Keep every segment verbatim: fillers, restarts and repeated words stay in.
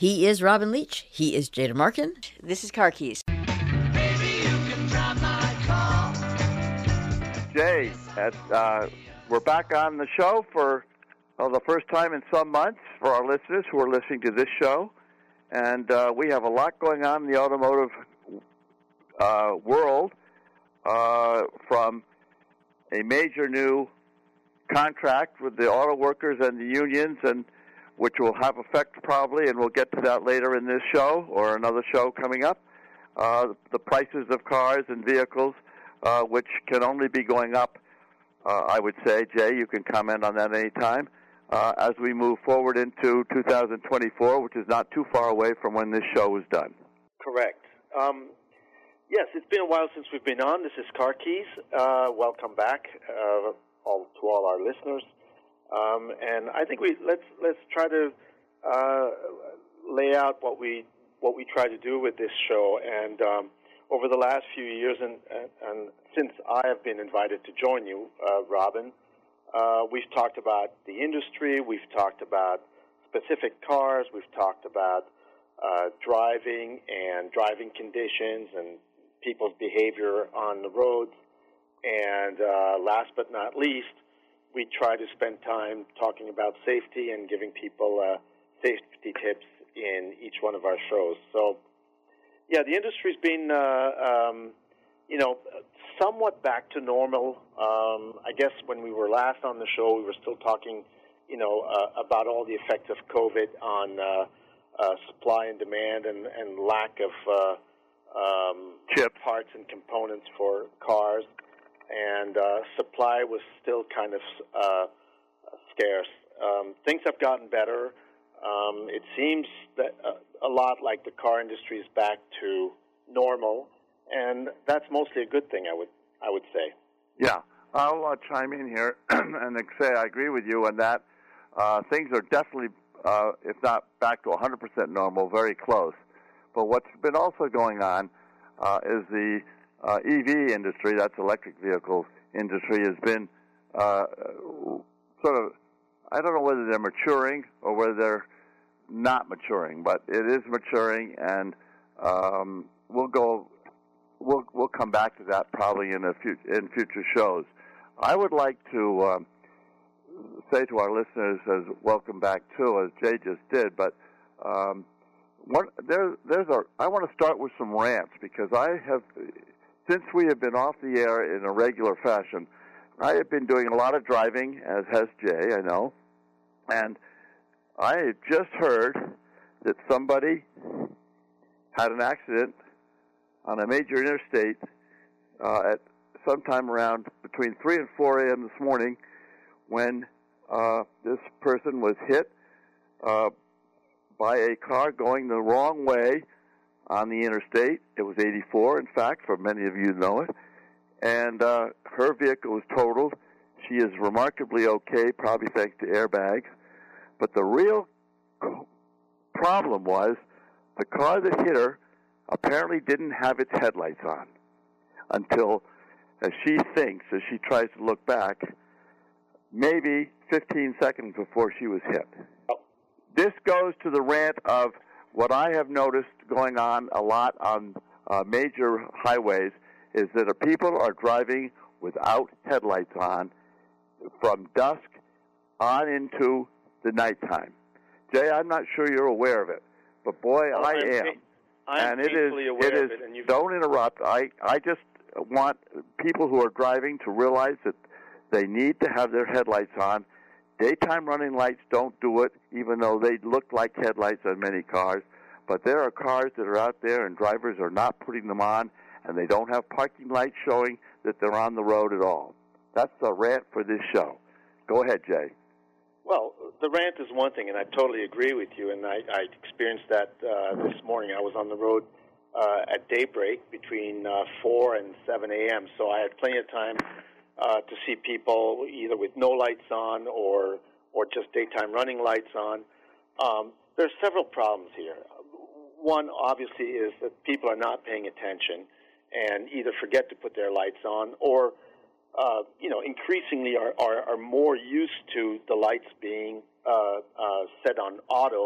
He is Robin Leach. He is Jada Markin. This is Car Keys. Jay, at, uh, we're back on the show for uh, the first time in some months for our listeners who are listening to this show. And uh, we have a lot going on in the automotive uh, world, uh, from a major new contract with the auto workers and the unions, and which will have effect probably, and we'll get to that later in this show or another show coming up. Uh, the prices of cars and vehicles, uh, which can only be going up, uh, I would say. Jay, you can comment on that anytime. Uh, as we move forward into two thousand twenty-four, which is not too far away from when this show was done. Correct. Um, yes, it's been a while since we've been on. This is Car Keys. Uh, welcome back, uh, all to all our listeners. Um, and I think we let's let's try to uh, lay out what we what we try to do with this show. And um, over the last few years, and, and, and since I have been invited to join you, uh, Robin. Uh, we've talked about the industry, we've talked about specific cars, we've talked about uh, driving and driving conditions and people's behavior on the roads. And uh, last but not least, we try to spend time talking about safety and giving people uh, safety tips in each one of our shows. So, yeah, the industry's been, uh, um, you know, somewhat back to normal. Um, I guess when we were last on the show, we were still talking, you know, uh, about all the effects of COVID on uh, uh, supply and demand and, and lack of uh, um, Chip. parts and components for cars. And uh, supply was still kind of uh, scarce. Um, things have gotten better. Um, it seems that uh, a lot like the car industry is back to normal. And that's mostly a good thing, I would I would say. Yeah, I'll uh, chime in here and say I agree with you on that. Uh, things are definitely, uh, if not back to one hundred percent normal, very close. But what's been also going on uh, is the uh, E V industry, that's electric vehicle industry, has been uh, sort of, I don't know whether they're maturing or whether they're not maturing, but it is maturing, and um, we'll go... We'll we'll come back to that probably in a few, in future shows. I would like to um, say to our listeners, as welcome back too, as Jay just did. But um, one, there there's a. I want to start with some rants because I have, since we have been off the air in a regular fashion, I have been doing a lot of driving, as has Jay, I know, and I had just heard that somebody had an accident on a major interstate uh, at sometime around between three and four a.m. this morning when uh, this person was hit uh, by a car going the wrong way on the interstate. It was eighty-four, in fact, for many of you know it. And uh, her vehicle was totaled. She is remarkably okay, probably thanks to airbags. But the real problem was the car that hit her apparently didn't have its headlights on until, as she thinks, as she tries to look back, maybe fifteen seconds before she was hit. This goes to the rant of what I have noticed going on a lot on uh, major highways is that uh, people are driving without headlights on from dusk on into the nighttime. Jay, I'm not sure you're aware of it, but boy, oh, I I'm am. pa- I'm and it is, aware it is, of it, and you've... don't interrupt. I, I just want people who are driving to realize that they need to have their headlights on. Daytime running lights don't do it, even though they look like headlights on many cars. But there are cars that are out there, and drivers are not putting them on, and they don't have parking lights showing that they're on the road at all. That's the rant for this show. Go ahead, Jay. Well, the rant is one thing, and I totally agree with you, and I, I experienced that uh, this morning. I was on the road uh, at daybreak between uh, four and seven a.m., so I had plenty of time uh, to see people either with no lights on or or just daytime running lights on. Um, there are several problems here. One, obviously, is that people are not paying attention and either forget to put their lights on or Uh, you know, increasingly are, are, are more used to the lights being uh, uh, set on auto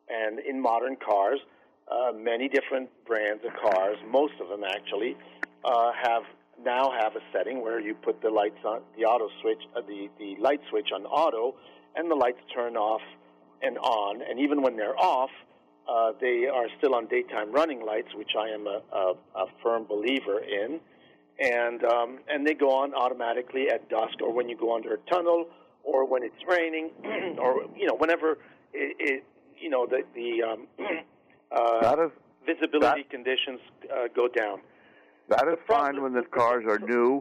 And in modern cars, uh, many different brands of cars, most of them actually, uh, have now have a setting where you put the lights on, the auto switch, uh, the, the light switch on auto, and the lights turn off and on. And even when they're off, uh, they are still on daytime running lights, which I am a, a, a firm believer in. And um, and they go on automatically at dusk, or when you go under a tunnel, or when it's raining, or you know whenever it, it you know the the um, uh, that is, visibility that, conditions uh, go down. That is the problem, fine when the cars are new.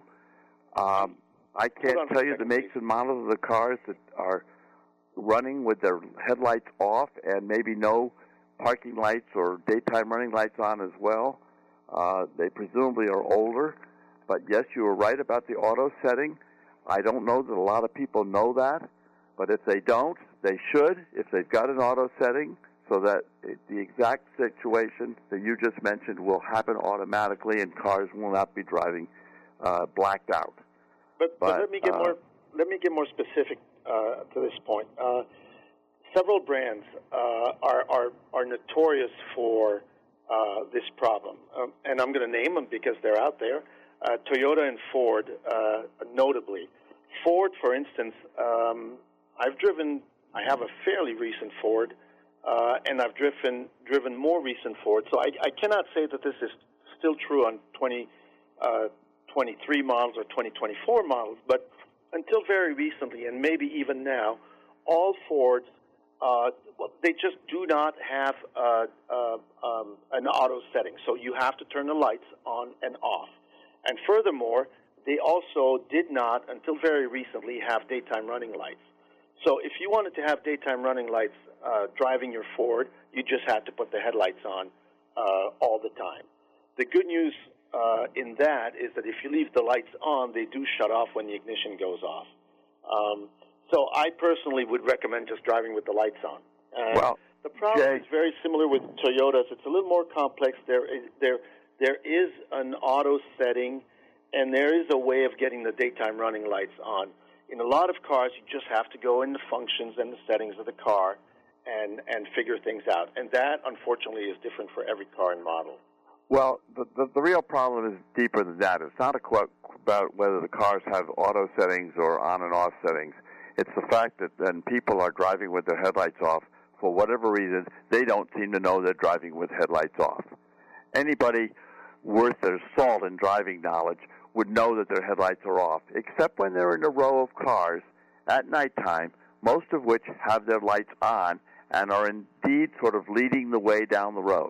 Um, I can't tell you the makes and models of the cars that are running with their headlights off and maybe no parking lights or daytime running lights on as well. Uh, they presumably are older. But, yes, you were right about the auto setting. I don't know that a lot of people know that. But if they don't, they should, if they've got an auto setting, so that it, the exact situation that you just mentioned will happen automatically and cars will not be driving uh, blacked out. But, but, but let me get uh, more let me get more specific uh, to this point. Uh, several brands uh, are, are, are notorious for uh, this problem. Um, and I'm going to name them because they're out there. Uh, Toyota and Ford, uh, notably. Ford, for instance, um, I've driven, I have a fairly recent Ford, uh, and I've driven driven more recent Ford. So I, I cannot say that this is still true on twenty twenty-three models or twenty twenty-four models, but until very recently, and maybe even now, all Fords, uh, well, they just do not have uh, uh, um, an auto setting. So you have to turn the lights on and off. And furthermore, they also did not, until very recently, have daytime running lights. So if you wanted to have daytime running lights uh, driving your Ford, you just had to put the headlights on uh, all the time. The good news uh, in that is that if you leave the lights on, they do shut off when the ignition goes off. Um, so I personally would recommend just driving with the lights on. And well, the problem Jay, is very similar with Toyotas. It's a little more complex. There is there. There is an auto setting, and there is a way of getting the daytime running lights on. In a lot of cars, you just have to go in the functions and the settings of the car and, and figure things out. And that, unfortunately, is different for every car and model. Well, the, the, the real problem is deeper than that. It's not a quote about whether the cars have auto settings or on and off settings. It's the fact that then people are driving with their headlights off. For whatever reason, they don't seem to know they're driving with headlights off. Anybody worth their salt in driving knowledge would know that their headlights are off, except when they're in a row of cars at nighttime, most of which have their lights on and are indeed sort of leading the way down the road.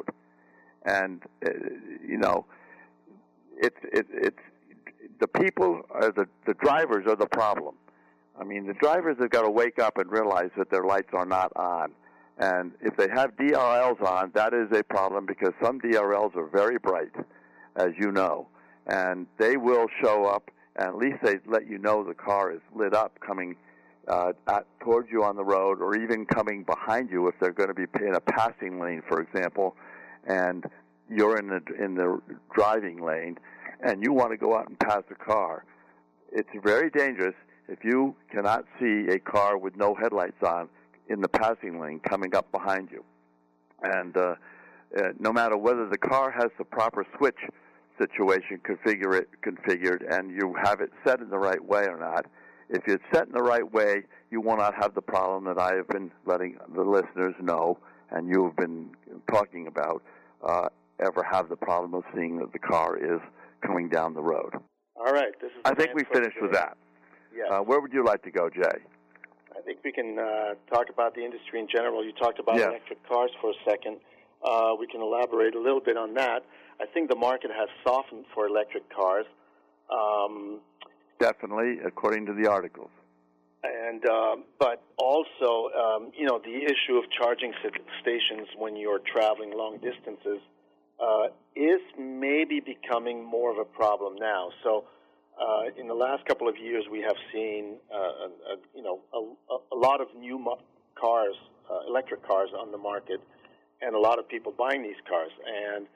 And, uh, you know, it's, it, it's, the people, are the, the drivers are the problem. I mean, the drivers have got to wake up and realize that their lights are not on. And if they have D R Ls on, that is a problem because some D R Ls are very bright, as you know, and they will show up, and at least they let you know the car is lit up coming uh, at, towards you on the road, or even coming behind you if they're going to be in a passing lane, for example, and you're in the, in the driving lane, and you want to go out and pass a car. It's very dangerous if you cannot see a car with no headlights on in the passing lane coming up behind you. And uh, uh, no matter whether the car has the proper switch situation configure it, configured and you have it set in the right way or not, if it's set in the right way, you will not have the problem that I have been letting the listeners know and you have been talking about, uh, ever have the problem of seeing that the car is coming down the road. All right. This is I think we finished with that. Yes. Uh, where would you like to go, Jay? I think we can uh, talk about the industry in general. You talked about yes. electric cars for a second. Uh, we can elaborate a little bit on that. I think the market has softened for electric cars. Um, Definitely, according to the articles. And uh, but also, um, you know, the issue of charging stations when you're traveling long distances uh, is maybe becoming more of a problem now. So. Uh, in the last couple of years, we have seen, uh, a, a, you know, a, a lot of new mo- cars, uh, electric cars on the market, and a lot of people buying these cars. And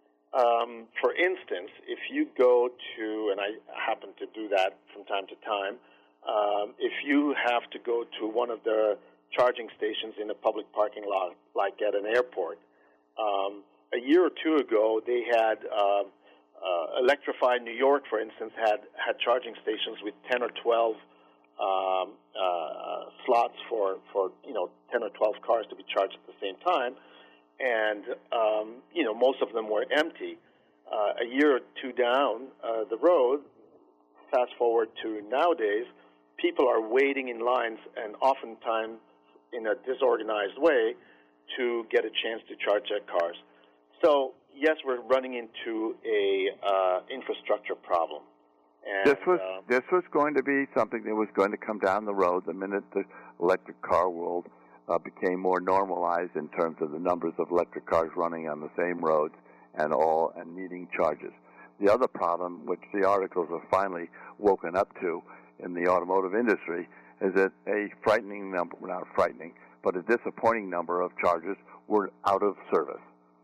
um, for instance, if you go to, and I happen to do that from time to time, um, if you have to go to one of the charging stations in a public parking lot, like at an airport. Um, a year or two ago, they had uh, uh, Electrify New York, for instance, had had charging stations with ten or twelve um, uh, slots for for you know ten or twelve cars to be charged at the same time, and um, you know most of them were empty. Uh, a year or two down uh, the road, fast forward to nowadays, people are waiting in lines and oftentimes in a disorganized way to get a chance to charge their cars. So, yes, we're running into a uh, infrastructure problem. And, this was uh, this was going to be something that was going to come down the road the minute the electric car world uh, became more normalized in terms of the numbers of electric cars running on the same roads and all and needing charges. The other problem, which the articles have finally woken up to in the automotive industry, is that a frightening number, well, not frightening, but a disappointing number of chargers were out of service.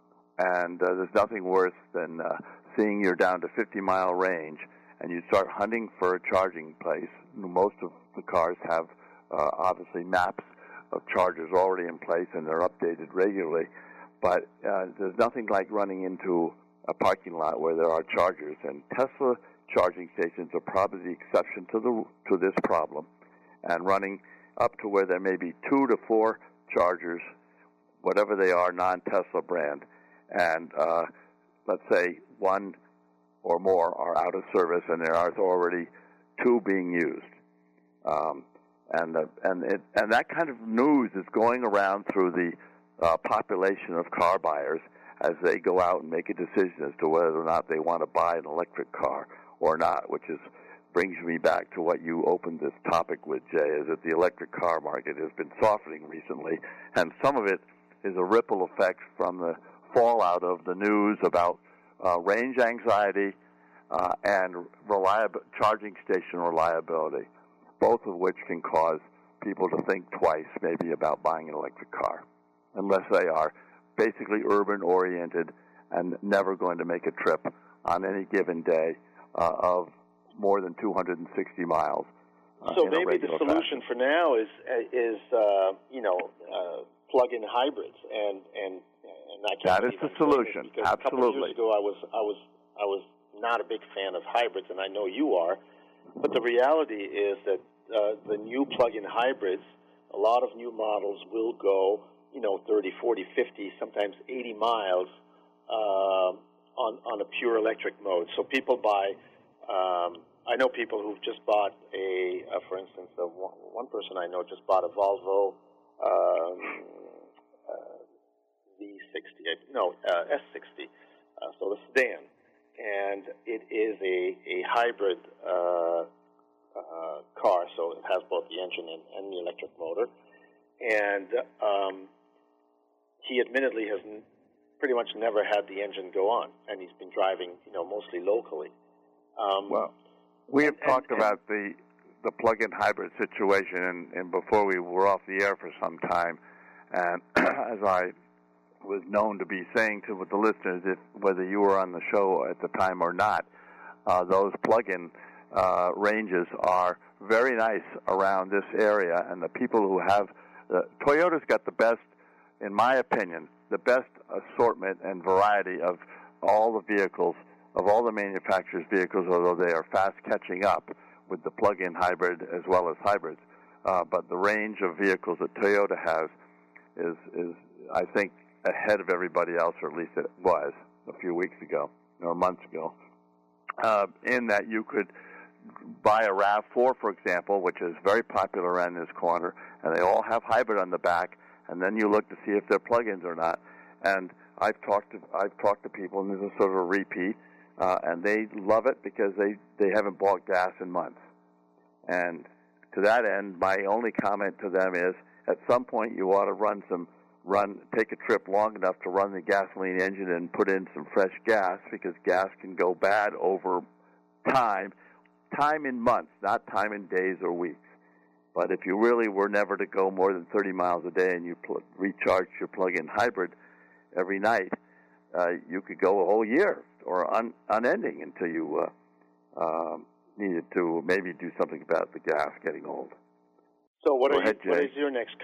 And uh, there's nothing worse than uh, seeing you're down to fifty-mile range and you start hunting for a charging place. Most of the cars have uh, obviously maps of chargers already in place and they're updated regularly. But uh, there's nothing like running into a parking lot where there are chargers, and Tesla charging stations are probably the exception to the to this problem, and running up to where there may be two to four chargers, whatever they are, non-Tesla brand, and uh, let's say one or more are out of service, and there are already two being used, um, and uh, and it, and that kind of news is going around through the uh, population of car buyers as they go out and make a decision as to whether or not they want to buy an electric car or not, which is brings me back to what you opened this topic with, Jay, is that the electric car market has been softening recently, and some of it is a ripple effect from the fallout of the news about uh, range anxiety uh, and reliab- charging station reliability, both of which can cause people to think twice maybe about buying an electric car, unless they are basically urban-oriented and never going to make a trip on any given day uh, of more than two hundred sixty miles. Uh, so maybe the solution fashion. for now is is uh, you know uh, plug-in hybrids, and and and I can't that is the solution. Absolutely. A couple of years ago, I was I was I was not a big fan of hybrids, and I know you are. But the reality is that uh, the new plug-in hybrids, a lot of new models will go, you know, thirty, forty, fifty, sometimes eighty miles uh, on on a pure electric mode. So people buy. Um, I know people who've just bought a, uh, for instance, uh, one, one person I know just bought a Volvo um, uh, V sixty, no, uh, S sixty, uh, so the sedan, and it is a, a hybrid uh, uh, car, so it has both the engine and, and the electric motor, and um, he admittedly has n- pretty much never had the engine go on, and he's been driving, you know, mostly locally. Um, well, we have and, talked and, about the the plug-in hybrid situation, and, and before we were off the air for some time, and as I was known to be saying to the listeners, if whether you were on the show at the time or not, uh, those plug-in uh, ranges are very nice around this area, and the people who have uh, Toyota's got the best, in my opinion, the best assortment and variety of all the vehicles, of all the manufacturers' vehicles, although they are fast catching up with the plug-in hybrid as well as hybrids. Uh, but the range of vehicles that Toyota has is, is, I think, ahead of everybody else, or at least it was a few weeks ago or months ago, uh, in that you could buy a RAV four, for example, which is very popular around this corner, and they all have hybrid on the back, and then you look to see if they're plug-ins or not. And I've talked to I've talked to people, and there's a sort of a repeat, uh, and they love it because they, they haven't bought gas in months. And to that end, my only comment to them is, at some point you ought to run some run take a trip long enough to run the gasoline engine and put in some fresh gas, because gas can go bad over time, time in months, not time in days or weeks. But if you really were never to go more than thirty miles a day and you pl- recharge your plug-in hybrid every night, uh, you could go a whole year or un- unending until you uh, uh, needed to maybe do something about the gas getting old. So what, Go are ahead, you, what Jay. is your next car?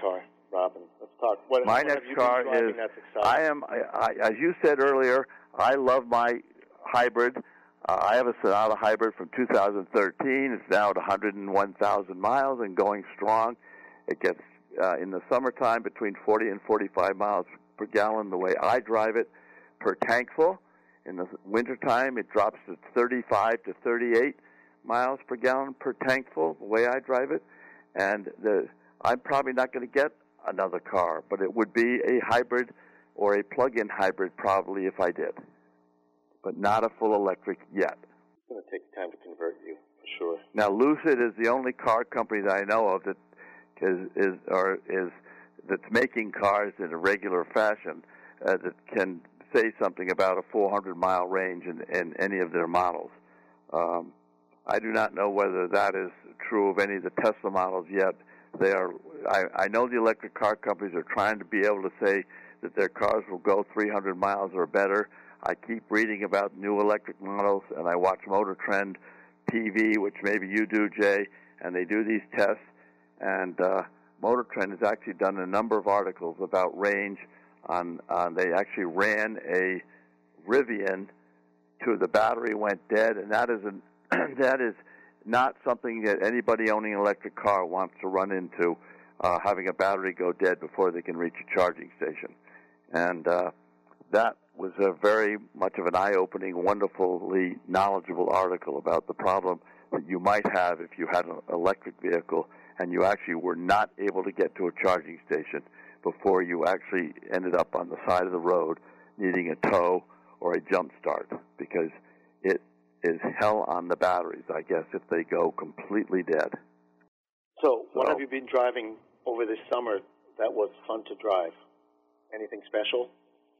Robin? Let's talk. What, my what next have you car been driving is, that's exciting? I am, I, I, as you said earlier, I love my hybrid. Uh, I have a Sonata hybrid from two thousand thirteen. It's now at one hundred one thousand miles and going strong. It gets, uh, in the summertime, between forty and forty-five miles per gallon the way I drive it per tank full. In the wintertime, it drops to thirty-five to thirty-eight miles per gallon per tank full, the way I drive it. And the, I'm probably not going to get another car, but it would be a hybrid or a plug-in hybrid probably if I did, but not a full electric yet. It's going to take time to convert you, for sure. Now, Lucid is the only car company that I know of that is, is or is that's making cars in a regular fashion uh, that can say something about a four hundred mile range in, in any of their models. Um, I do not know whether that is true of any of the Tesla models yet. They are. I, I know the electric car companies are trying to be able to say that their cars will go three hundred miles or better. I keep reading about new electric models, and I watch Motor Trend T V, which maybe you do, Jay, and they do these tests. And uh, Motor Trend has actually done a number of articles about range. On, on they actually ran a Rivian to the battery went dead, and that is an that is not something that anybody owning an electric car wants to run into, uh, having a battery go dead before they can reach a charging station. And uh, that was a very much of an eye-opening, wonderfully knowledgeable article about the problem that you might have if you had an electric vehicle and you actually were not able to get to a charging station before you actually ended up on the side of the road needing a tow or a jump start, because it is hell on the batteries, I guess, if they go completely dead. So, what so, have you been driving over this summer that was fun to drive? Anything special?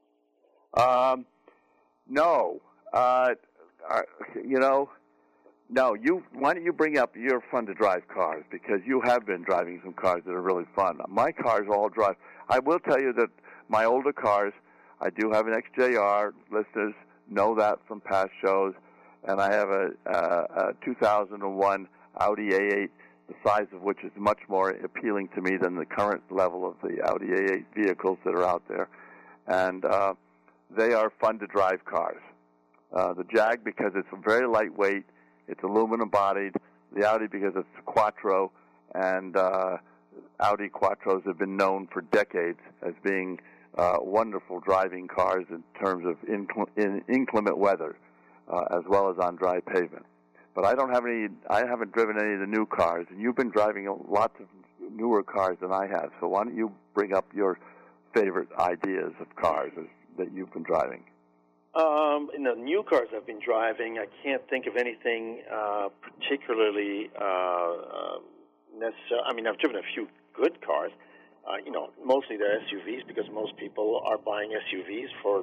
Um, no. Uh, uh, you know, no. You. Why don't you bring up your fun-to-drive cars, because you have been driving some cars that are really fun. My cars all drive. I will tell you that my older cars, I do have an X J R. Listeners know that from past shows. And I have a, a, a two thousand one Audi A eight, the size of which is much more appealing to me than the current level of the Audi A eight vehicles that are out there. And uh, they are fun to drive cars. Uh, the Jag, because it's very lightweight, it's aluminum bodied. The Audi, because it's Quattro, and uh, Audi Quattros have been known for decades as being uh, wonderful driving cars in terms of incl- in inclement weather. Uh, as well as on dry pavement. But I don't have any, I haven't driven any of the new cars, and you've been driving lots of newer cars than I have, so why don't you bring up your favorite ideas of cars that you've been driving? Um, in the new cars I've been driving, I can't think of anything uh, particularly uh, uh, necessary. I mean, I've driven a few good cars. Uh, you know, mostly they're S U Vs, because most people are buying S U Vs for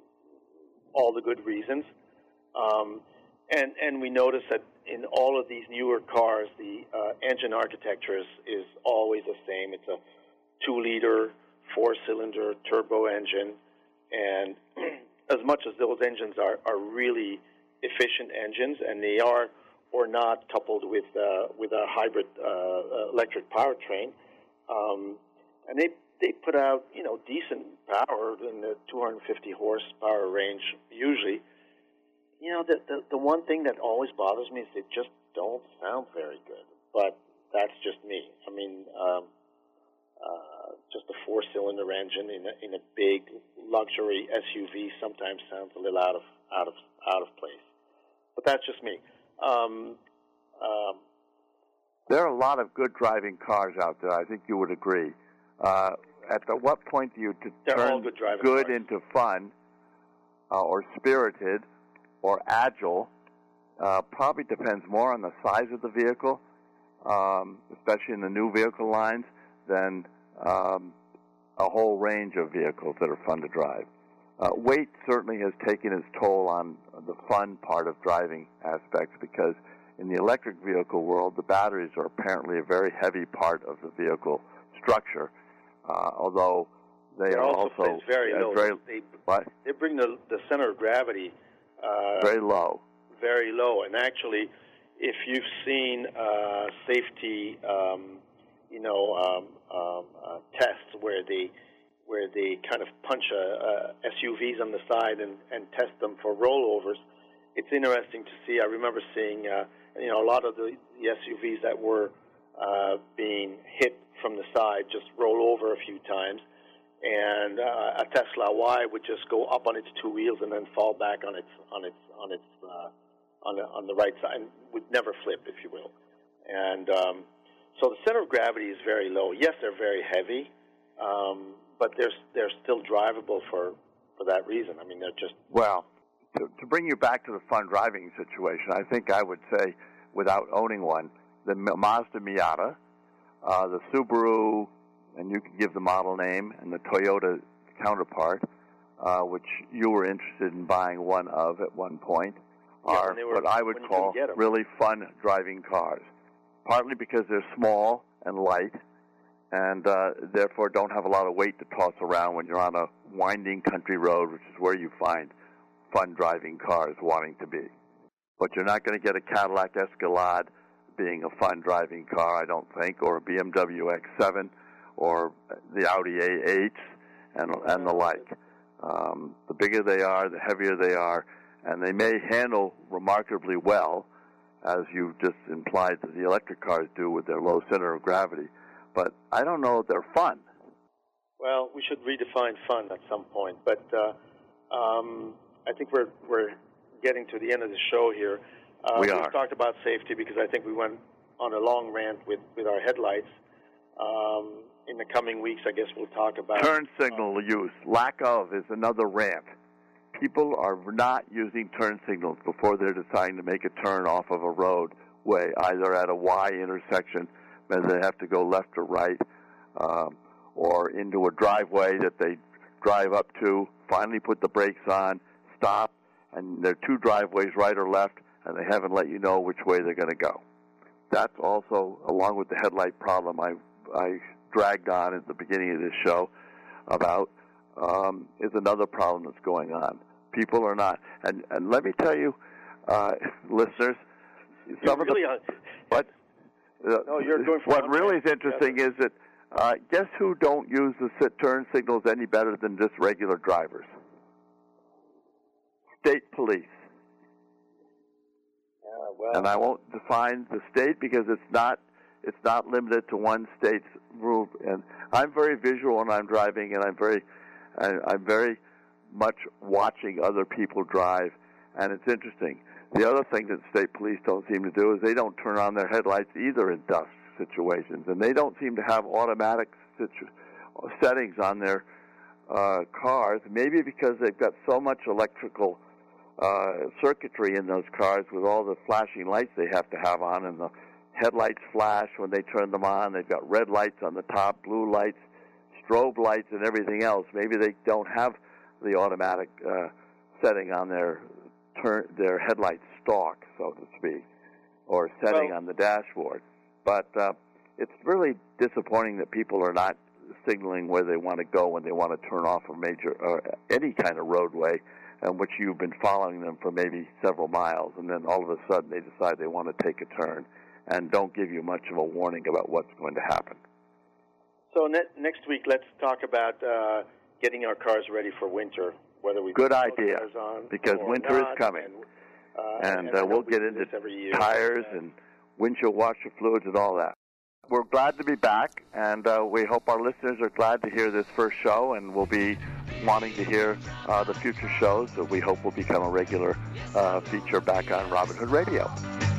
all the good reasons. Um, and, and we notice that in all of these newer cars, the uh, engine architecture is, is always the same. It's a two-liter, four-cylinder turbo engine. And as much as those engines are, are really efficient engines, and they are or not coupled with, uh, with a hybrid uh, electric powertrain, um, and they, they put out, you know, decent power in the two hundred fifty horsepower range usually. You know, the, the the one thing that always bothers me is they just don't sound very good. But that's just me. I mean, um, uh, just a four-cylinder engine in a, in a big luxury S U V sometimes sounds a little out of out of out of place. But that's just me. Um, um, there are a lot of good driving cars out there. I think you would agree. Uh, at the, what point do you to turn good, good cars. into fun uh, or spirited or agile? Uh, probably depends more on the size of the vehicle, um, especially in the new vehicle lines, than um, a whole range of vehicles that are fun to drive. Uh, weight certainly has taken its toll on the fun part of driving aspects, because in the electric vehicle world, the batteries are apparently a very heavy part of the vehicle structure, uh, although they They're are also, also very low. Very, they, what? they bring the, the center of gravity uh, very low. Very low. And actually, if you've seen uh, safety, um, you know, um, um, uh, tests where they where they kind of punch uh, uh, S U Vs on the side and, and test them for rollovers. It's interesting to see. I remember seeing uh, you know a lot of the, the S U Vs that were uh, being hit from the side just roll over a few times, and uh, a Tesla Y would just go up on its two wheels and then fall back on its on its on its uh, on the on the right side, and would never flip, if you will. And um, so the center of gravity is very low. Yes, they're very heavy, um, but they're they're still drivable for for that reason. I mean, they're just well. To, to bring you back to the fun driving situation, I think I would say, without owning one, the Mazda Miata, uh, the Subaru, and you can give the model name, and the Toyota counterpart, uh, which you were interested in buying one of at one point, yeah, are were, what I would call really fun driving cars, partly because they're small and light, and uh, therefore don't have a lot of weight to toss around when you're on a winding country road, which is where you find fun driving cars wanting to be. But you're not going to get a Cadillac Escalade being a fun driving car, I don't think, or a B M W X seven, or the Audi A eight, and, and the like. Um, the bigger they are, the heavier they are, and they may handle remarkably well, as you just implied that the electric cars do with their low center of gravity. But I don't know if they're fun. Well, we should redefine fun at some point. But uh, um, I think we're we're getting to the end of the show here. Uh, we we've are. talked about safety because I think we went on a long rant with, with our headlights. Um, in the coming weeks, I guess we'll talk about turn signal uh, use. Lack of is another rant. People are not using turn signals before they're deciding to make a turn off of a roadway, either at a Y intersection, where they have to go left or right, um, or into a driveway that they drive up to, finally put the brakes on, stop, and there are two driveways, right or left, and they haven't let you know which way they're going to go. That's also, along with the headlight problem I, I dragged on at the beginning of this show about, um, is another problem that's going on. People are not. And, and let me tell you, uh, listeners, some you're of really the... What? Uh, no, you're going for what really is interesting is that, uh, guess who don't use the sit turn signals any better than just regular drivers? State police. Uh, well, and I won't define the state because it's not it's not limited to one state's rule. And I'm very visual when I'm driving, and I'm very I, I'm very much watching other people drive, and it's interesting. The other thing that state police don't seem to do is they don't turn on their headlights either in dusk situations, and they don't seem to have automatic situ- settings on their uh, cars. Maybe because they've got so much electrical Uh, circuitry in those cars with all the flashing lights they have to have on, and the headlights flash when they turn them on. They've got red lights on the top, blue lights, strobe lights, and everything else. Maybe they don't have the automatic uh, setting on their turn their headlight stalk, so to speak, or setting well, on the dashboard. But uh, it's really disappointing that people are not signaling where they want to go when they want to turn off a major or any kind of roadway, in which you've been following them for maybe several miles, and then all of a sudden they decide they want to take a turn and don't give you much of a warning about what's going to happen. So ne- next week, let's talk about uh, getting our cars ready for winter, whether we Good put idea, cars on because or winter not, is coming. And, uh, and and uh, we'll we get do into every year, tires uh, and windshield washer fluids and all that. We're glad to be back, and uh, we hope our listeners are glad to hear this first show, and we'll be wanting to hear uh, the future shows that we hope will become a regular uh, feature back on Robin Hood Radio.